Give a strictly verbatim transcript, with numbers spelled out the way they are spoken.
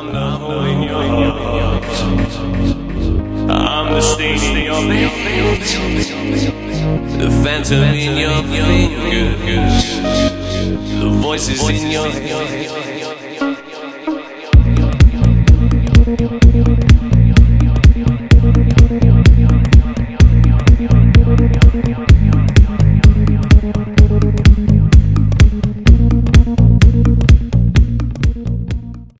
I'm holding your heart. I'm the stain in your bed, the phantom in your fingers, the voices in your head.